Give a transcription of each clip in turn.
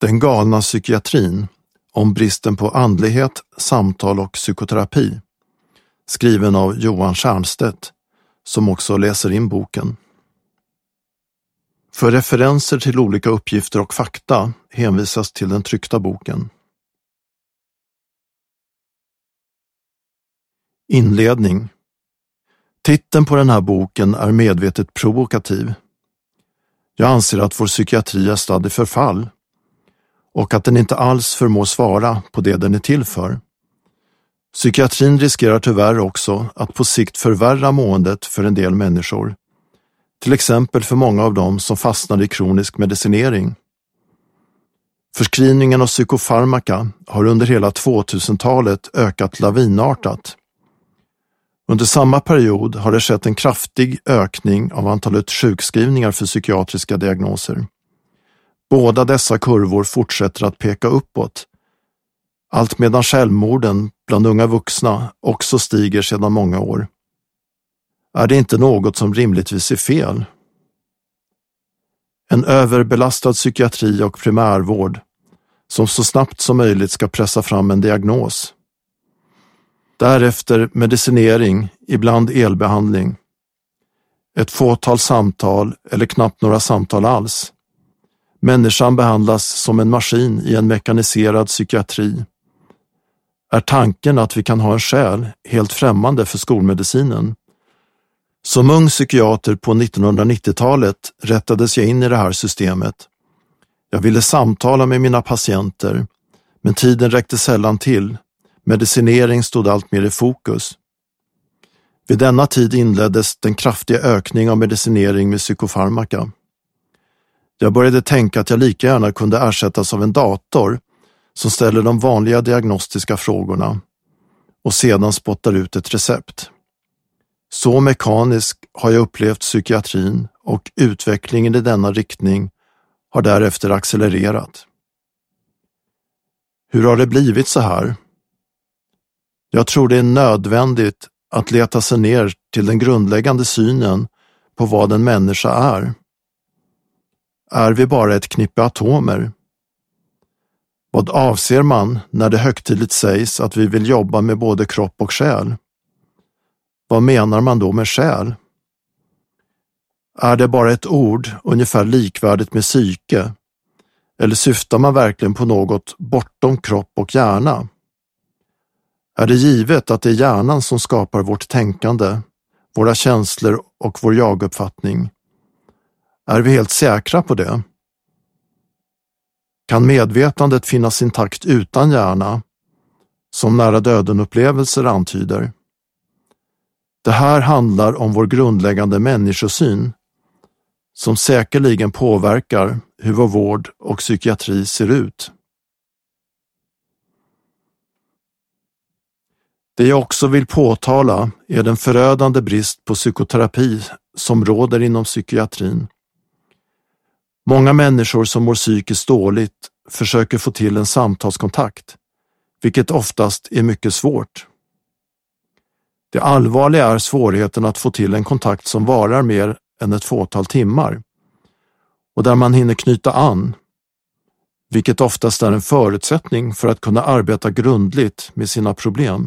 Den galna psykiatrin, om bristen på andlighet, samtal och psykoterapi, skriven av Johan Tjärnstedt, som också läser in boken. För referenser till olika uppgifter och fakta hänvisas till den tryckta boken. Inledning. Titeln på den här boken är medvetet provokativ. Jag anser att vår psykiatri är stadd i förfall och att den inte alls förmår svara på det den är till för. Psykiatrin riskerar tyvärr också att på sikt förvärra måendet för en del människor, till exempel för många av dem som fastnar i kronisk medicinering. Förskrivningen av psykofarmaka har under hela 2000-talet ökat lavinartat. Under samma period har det skett en kraftig ökning av antalet sjukskrivningar för psykiatriska diagnoser. Båda dessa kurvor fortsätter att peka uppåt, allt medan självmorden bland unga vuxna också stiger sedan många år. Är det inte något som rimligtvis är fel? En överbelastad psykiatri och primärvård som så snabbt som möjligt ska pressa fram en diagnos. Därefter medicinering, ibland elbehandling. Ett fåtal samtal eller knappt några samtal alls. Människan behandlas som en maskin i en mekaniserad psykiatri. Är tanken att vi kan ha en själ helt främmande för skolmedicinen? Som ung psykiater på 1990-talet rättades jag in i det här systemet. Jag ville samtala med mina patienter, men tiden räckte sällan till. Medicinering stod allt mer i fokus. Vid denna tid inleddes den kraftiga ökning av medicinering med psykofarmaka. Jag började tänka att jag lika gärna kunde ersättas av en dator som ställer de vanliga diagnostiska frågorna och sedan spottar ut ett recept. Så mekanisk har jag upplevt psykiatrin och utvecklingen i denna riktning har därefter accelererat. Hur har det blivit så här? Jag tror det är nödvändigt att leta sig ner till den grundläggande synen på vad en människa är. Är vi bara ett knippe atomer? Vad avser man när det högtidligt sägs att vi vill jobba med både kropp och själ? Vad menar man då med själ? Är det bara ett ord ungefär likvärdigt med psyke? Eller syftar man verkligen på något bortom kropp och hjärna? Är det givet att det är hjärnan som skapar vårt tänkande, våra känslor och vår jaguppfattning? Är vi helt säkra på det? Kan medvetandet finnas intakt utan hjärna, som nära döden-upplevelser antyder? Det här handlar om vår grundläggande människosyn, som säkerligen påverkar hur vår vård och psykiatri ser ut. Det jag också vill påtala är den förödande brist på psykoterapi som råder inom psykiatrin. Många människor som mår psykiskt dåligt försöker få till en samtalskontakt, vilket oftast är mycket svårt. Det allvarliga är svårigheten att få till en kontakt som varar mer än ett fåtal timmar och där man hinner knyta an, vilket oftast är en förutsättning för att kunna arbeta grundligt med sina problem.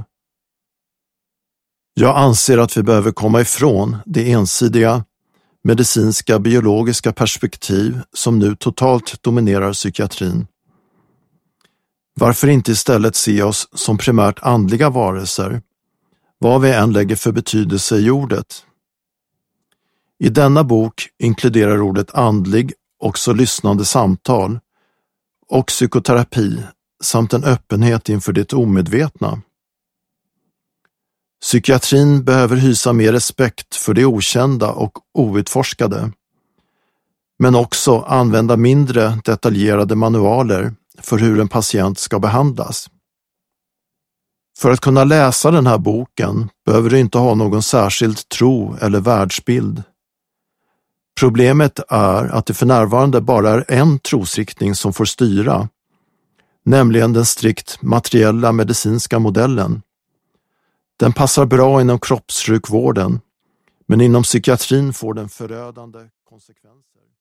Jag anser att vi behöver komma ifrån det ensidiga medicinska biologiska perspektiv som nu totalt dominerar psykiatrin. Varför inte istället se oss som primärt andliga varelser, vad vi än lägger för betydelse i ordet? I denna bok inkluderar ordet andlig också lyssnande samtal och psykoterapi samt en öppenhet inför det omedvetna. Psykiatrin behöver hysa mer respekt för det okända och outforskade, men också använda mindre detaljerade manualer för hur en patient ska behandlas. För att kunna läsa den här boken behöver du inte ha någon särskild tro eller världsbild. Problemet är att det för närvarande bara är en trosriktning som får styra, nämligen den strikt materiella medicinska modellen. Den passar bra inom kroppssjukvården, men inom psykiatrin får den förödande konsekvenser.